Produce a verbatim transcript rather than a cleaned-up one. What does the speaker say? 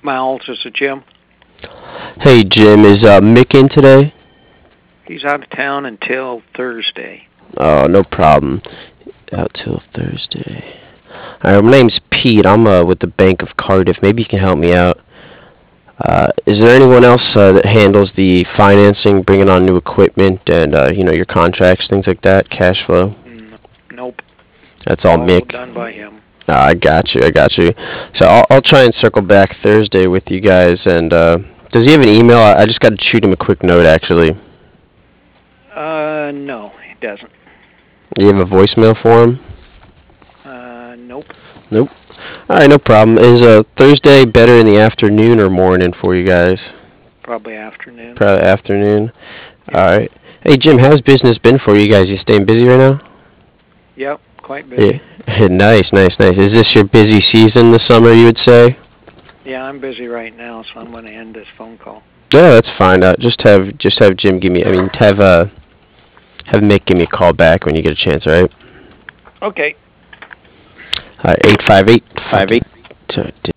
Miles, this is Jim. Hey, Jim, is uh, Mick in today? He's out of town until Thursday. Oh, no problem. Out till Thursday. All right, my name's Pete. I'm uh, with the Bank of Cardiff. Maybe you can help me out. Uh, is there anyone else uh, that handles the financing, bringing on new equipment, and uh, you know your contracts, things like that, cash flow? Mm, Nope. That's all All Mick. done by him. Ah, I got you. I got you. So I'll, I'll try and circle back Thursday with you guys. And uh, does he have an email? I, I just got to shoot him a quick note, actually. Uh, no, he doesn't. Do you have a voicemail for him? Uh, nope. Nope. All right, no problem. Is uh, Thursday better in the afternoon or morning for you guys? Probably afternoon. Probably afternoon. All right. Hey, Jim, how's business been for you guys? You staying busy right now? Yep, quite busy. Yeah. Nice, nice, nice. Is this your busy season this summer, you would say? Yeah, I'm busy right now, so I'm going to end this phone call. Yeah, that's fine. Uh, just have just have Jim give me. I mean, have uh, have Mick give me a call back when you get a chance. All right. Okay. All right. Eight five eight five eight.